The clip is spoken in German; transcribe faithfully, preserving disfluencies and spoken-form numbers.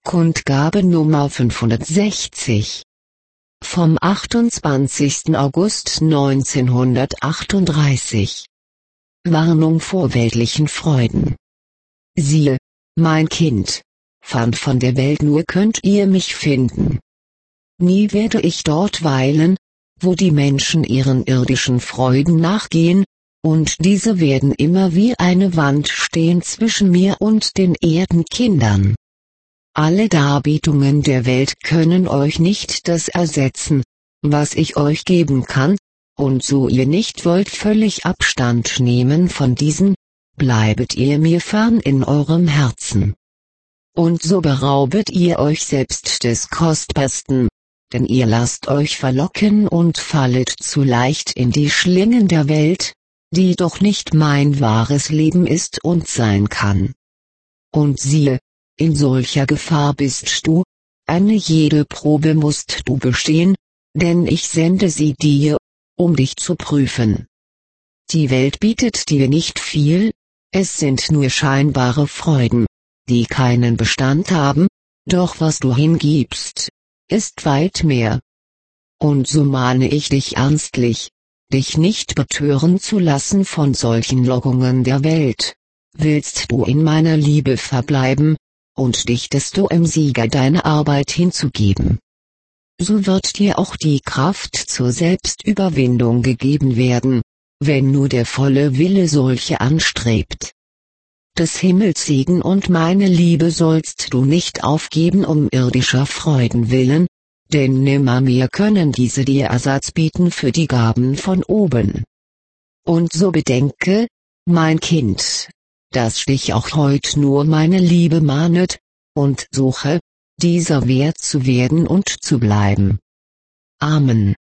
Kundgabe Nummer fünfhundertsechzig. Vom achtundzwanzigsten August neunzehnhundertachtunddreißig. Warnung vor weltlichen Freuden. Siehe, mein Kind, fern von der Welt nur könnt ihr mich finden. Nie werde ich dort weilen, wo die Menschen ihren irdischen Freuden nachgehen, und diese werden immer wie eine Wand stehen zwischen mir und den Erdenkindern. Alle Darbietungen der Welt können euch nicht das ersetzen, was ich euch geben kann, und so ihr nicht wollt völlig Abstand nehmen von diesen, bleibet ihr mir fern in eurem Herzen. Und so beraubet ihr euch selbst des Kostbarsten, denn ihr lasst euch verlocken und fallet zu leicht in die Schlingen der Welt, die doch nicht mein wahres Leben ist und sein kann. Und siehe, in solcher Gefahr bist du, eine jede Probe musst du bestehen, denn ich sende sie dir, um dich zu prüfen. Die Welt bietet dir nicht viel, es sind nur scheinbare Freuden, die keinen Bestand haben, doch was du hingibst, ist weit mehr. Und so mahne ich dich ernstlich, dich nicht betören zu lassen von solchen Lockungen der Welt. Willst du in meiner Liebe verbleiben, und dichtest du im Sieger deine Arbeit hinzugeben, so wird dir auch die Kraft zur Selbstüberwindung gegeben werden, wenn nur der volle Wille solche anstrebt. Des Himmels Segen und meine Liebe sollst du nicht aufgeben um irdischer Freuden willen, denn nimmermehr können diese dir Ersatz bieten für die Gaben von oben. Und so bedenke, mein Kind, dass dich auch heut nur meine Liebe mahnet, und suche, dieser wert zu werden und zu bleiben. Amen.